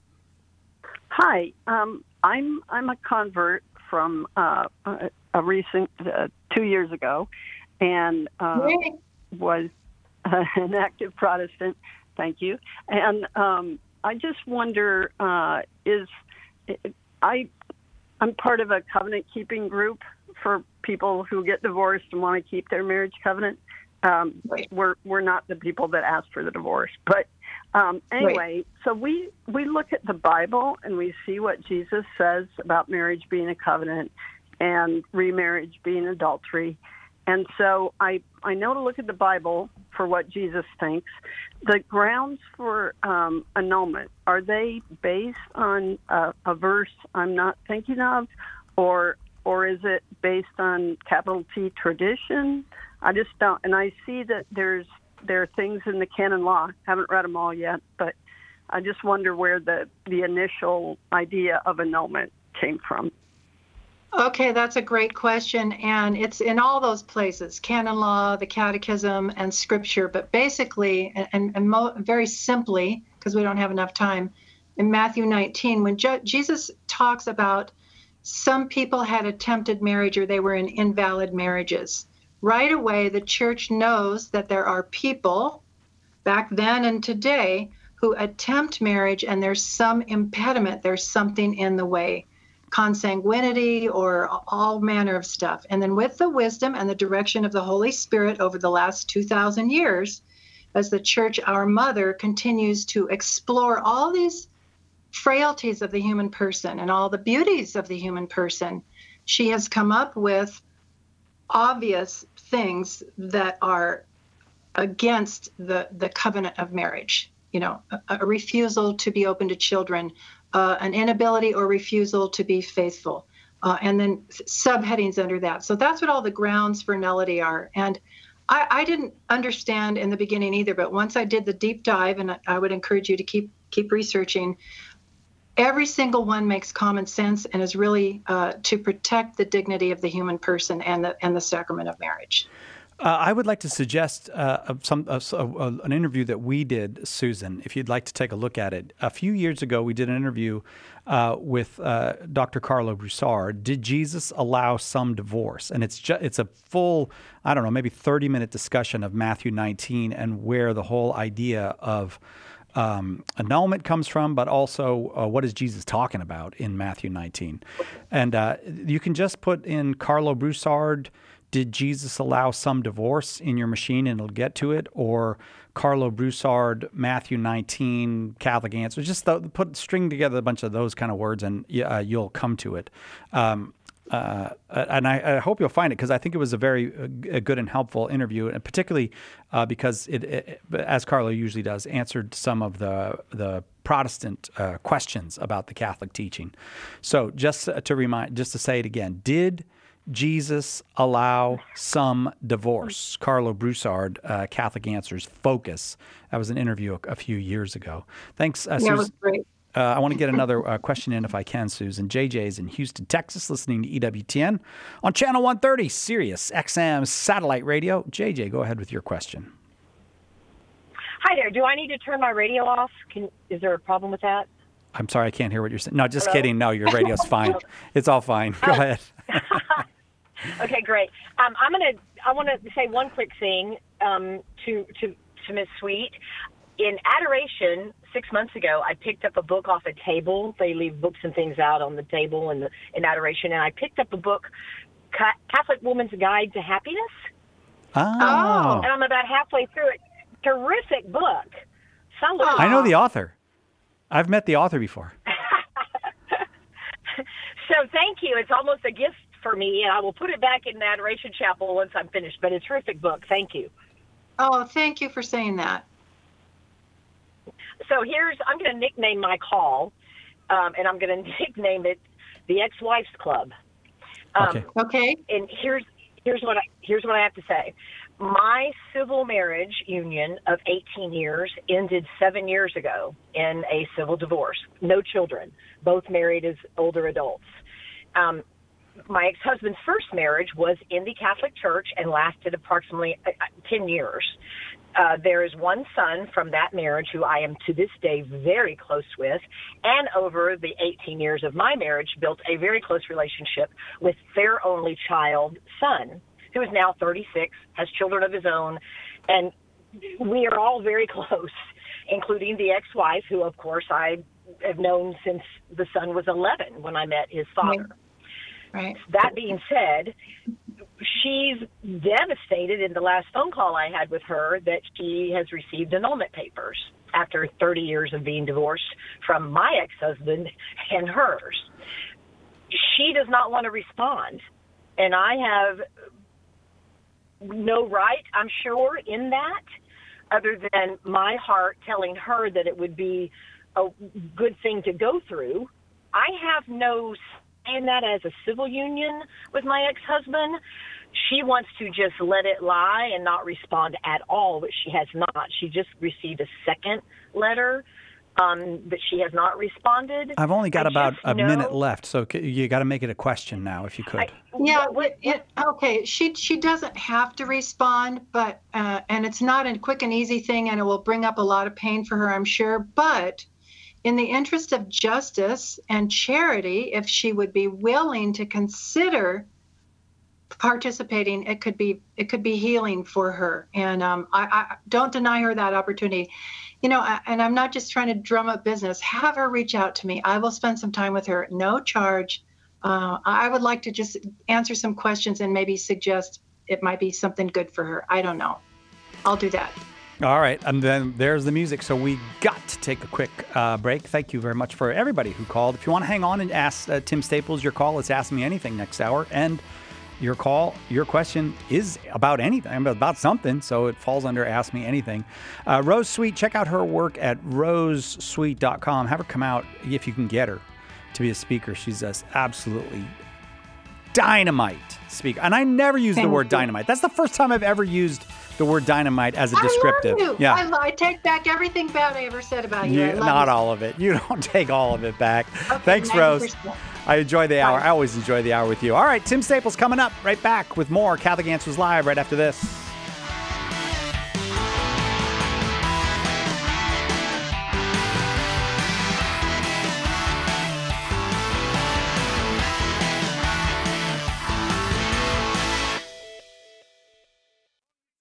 Hi, um, I'm I'm a convert from uh, a, a recent uh, two years ago, and uh, was uh, an active Protestant. Thank you. And um, I just wonder, uh, is I. I'm part of a covenant-keeping group for people who get divorced and want to keep their marriage covenant. Um, we're we're not the people that asked for the divorce, but um, anyway. Right. So we we look at the Bible and we see what Jesus says about marriage being a covenant and remarriage being adultery. And so I I know to look at the Bible for what Jesus thinks. The grounds for um, annulment, are they based on a, a verse I'm not thinking of, or or is it based on capital T tradition? I just don't. And I see that there's there are things in the canon law. Haven't read them all yet, but I just wonder where the, the initial idea of annulment came from. Okay, that's a great question, and it's in all those places, canon law, the catechism, and scripture. But basically, and, and mo- very simply, because we don't have enough time, in Matthew nineteen, when Je- Jesus talks about some people had attempted marriage or they were in invalid marriages, right away the church knows that there are people back then and today who attempt marriage and there's some impediment, there's something in the way. Consanguinity or all manner of stuff. And then with the wisdom and the direction of the Holy Spirit over the last two thousand years, as the church, our mother, continues to explore all these frailties of the human person and all the beauties of the human person, she has come up with obvious things that are against the, the covenant of marriage. You know, a, a refusal to be open to children, uh, an inability or refusal to be faithful, uh, and then subheadings under that. So that's what all the grounds for nullity are. And I, I didn't understand in the beginning either, but once I did the deep dive, and I, I would encourage you to keep keep researching, every single one makes common sense and is really uh, to protect the dignity of the human person and the and the sacrament of marriage. Uh, I would like to suggest uh, some uh, uh, an interview that we did, Susan, if you'd like to take a look at it. A few years ago, we did an interview uh, with uh, Doctor Carlo Broussard, Did Jesus Allow Some Divorce? And it's ju- it's a full, I don't know, maybe thirty-minute discussion of Matthew nineteen and where the whole idea of um, annulment comes from, but also uh, what is Jesus talking about in Matthew nineteen. And uh, you can just put in Carlo Broussard, Did Jesus Allow Some Divorce in your machine, and it'll get to it, or Carlo Broussard, Matthew nineteen, Catholic Answers. Just the, put string together a bunch of those kind of words, and uh, you'll come to it. Um, uh, and I, I hope you'll find it, because I think it was a very a good and helpful interview, and particularly uh, because it, it, as Carlo usually does, answered some of the the Protestant uh, questions about the Catholic teaching. So just to remind, just to say it again, did Jesus allow some divorce? Carlo Broussard, uh, Catholic Answers, Focus. That was an interview a, a few years ago. Thanks, uh, Yeah, Susan. it was great. Uh, I want to get another uh, question in if I can, Susan. J J's in Houston, Texas, listening to E W T N on Channel one thirty, Sirius X M Satellite Radio. J J, go ahead with your question. Hi there. Do I need to turn my radio off? Can, is there a problem with that? I'm sorry, I can't hear what you're saying. No, just Hello? kidding. No, your radio's fine. It's all fine. Go ahead. Okay, great. Um, I'm gonna. I want to say one quick thing um, to to to Miss Sweet. In Adoration, six months ago, I picked up a book off a table. They leave books and things out on the table in the in Adoration, and I picked up a book, Ca- Catholic Woman's Guide to Happiness. Oh. And I'm about halfway through it. Terrific book. Somebody. I know the author. I've met the author before. So thank you. It's almost a gift for me, and I will put it back in the Adoration Chapel once I'm finished. But it's a terrific book. Thank you. Oh, thank you for saying that. So here's, I'm going to nickname my call, um, and I'm going to nickname it the Ex-Wives Club. Um, Okay. Okay. And here's here's what I here's what I have to say. My civil marriage union of eighteen years ended seven years ago in a civil divorce. No children, both married as older adults. Um, my ex-husband's first marriage was in the Catholic Church and lasted approximately uh, ten years. Uh, there is one son from that marriage who I am to this day very close with, and over the eighteen years of my marriage built a very close relationship with their only child son, who is now thirty-six, has children of his own, and we are all very close, including the ex-wife, who, of course, I have known since the son was eleven when I met his father. Right. That being said, she's devastated in the last phone call I had with her that she has received annulment papers after thirty years of being divorced from my ex-husband and hers. She does not want to respond, and I have no right, I'm sure, in that, other than my heart telling her that it would be a good thing to go through. I have no say in that as a civil union with my ex-husband. She wants to just let it lie and not respond at all, but she has not. She just received a second letter, um, but she has not responded. I've only got I about just a know- minute left, so c- you got to make it a question now, if you could. Yeah, it, it, okay. She she doesn't have to respond, but uh, and it's not a quick and easy thing, and it will bring up a lot of pain for her, I'm sure. But in the interest of justice and charity, if she would be willing to consider participating, it could be it could be healing for her. And um, I, I don't deny her that opportunity. You know, I, and I'm not just trying to drum up business. Have her reach out to me. I will spend some time with her, no charge. Uh, I would like to just answer some questions and maybe suggest it might be something good for her. I don't know. I'll do that. All right, and then there's the music. So we got to take a quick uh, break. Thank you very much for everybody who called. If you want to hang on and ask uh, Tim Staples your call, it's Ask Me Anything next hour. And your call, your question is about anything, about something, so it falls under Ask Me Anything. Uh, Rose Sweet, check out her work at rose sweet dot com. Have her come out if you can get her to be a speaker. She's just absolutely dynamite speaker. And I never use Thank the word you. dynamite. That's the first time I've ever used the word dynamite as a descriptive. I love you. Yeah. I, I take back everything bad I ever said about you. You- I love not you. all of it. You don't take all of it back. Okay, Thanks, Rose. ninety percent. I enjoy the hour. I always enjoy the hour with you. All right, Tim Staples coming up right back with more Catholic Answers Live right after this.